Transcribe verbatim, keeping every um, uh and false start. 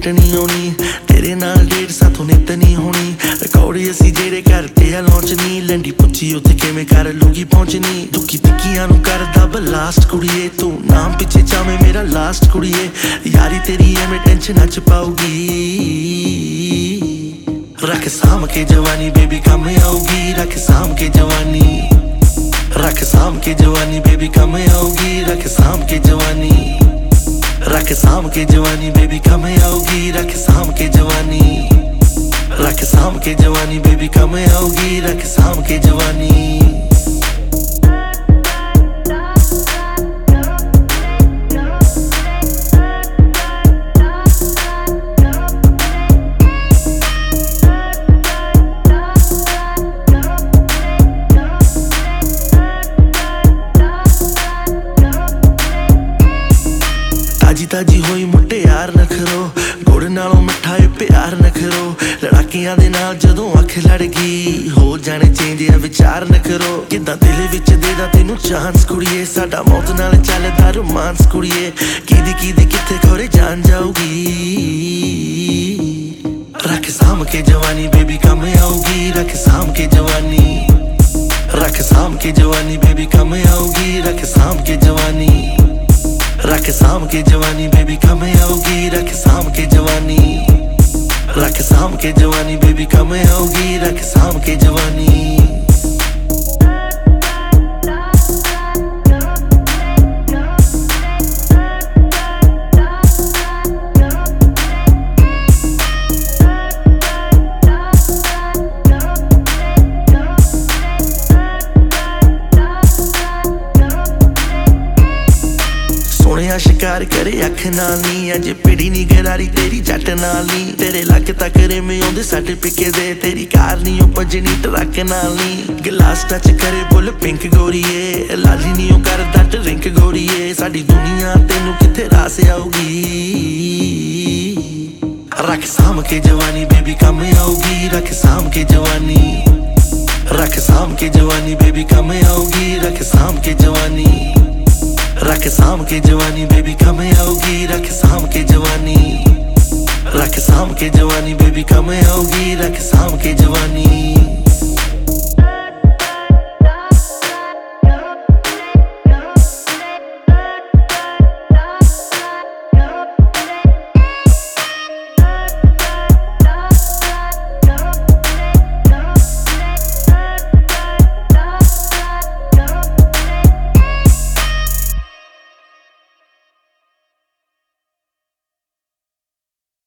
date नहीं होनी तेरे नाल डेट साथों नित नहीं होनी रिकॉर्ड असी जेड़े करते आ लॉन्च नहीं लंडी पुछी उत्थे किवें कर लूगी पहुंचनी दुखी तिक्कियां नूं करदा बलास्ट कुड़िए तू नाम पिछे चावे मेरा लास्ट कुड़िए यारी तेरी एवें टेंशन च पाऊगी रख साम के जवानी बेबी कम आऊगी रख साम के जवानी रख साम के जवानी बेबी कम आऊगी रख साम के जवानी रख साम के जवानी बेबी कम आऊगी रख साम के जवानी रख साम के जवानी बेबी कम आऊगी रख साम के जवानी ताजी ताजी होई मुटियार न करो गुड़ नालों मिठा ए प्यार न करो लड़ाकियां दे नाल जदों अख लड़ गई हो जाने चेंज या विचार न करो किदां दिल विच देदा तैनूं चांस कुड़िए साडा मौत नाल चलदा रोमांस कुड़िए कीदी कीदी किथे खोरे जान जाऊगी रख साम के जवानी बेबी कम आऊगी रख साम के जवानी रख साम के जवानी बेबी कम आऊगी रख साम के जवानी रख साम के जवानी बेबी कम आऊगी रख साम के जवानी रख साम के जवानी बेबी कम आऊगी रख साम के जवानी सोनिया शिकार करे अख नाल नी अज पिड़ी नी गरारी तेरी जट नाल नी तेरे लक तक रेमे आउंदे साडे पिके दे तेरी कार नी ओ भजनी ट्रक नाल नी गिलास टच करे बुल पिंक गोरीए लाली नी ओ करदा ड्रिंक गोरीए साडी दुनिया तेनू किथे रास आऊगी रख साम के जवानी बेबी कम आऊगी रख साम के जवानी रख साम के जवानी बेबी कम आऊगी रख साम के जवानी रख साम के जवानी बेबी कम आऊगी रख साम के जवानी रख साम के जवानी बेबी कम आऊगी रख साम के जवानी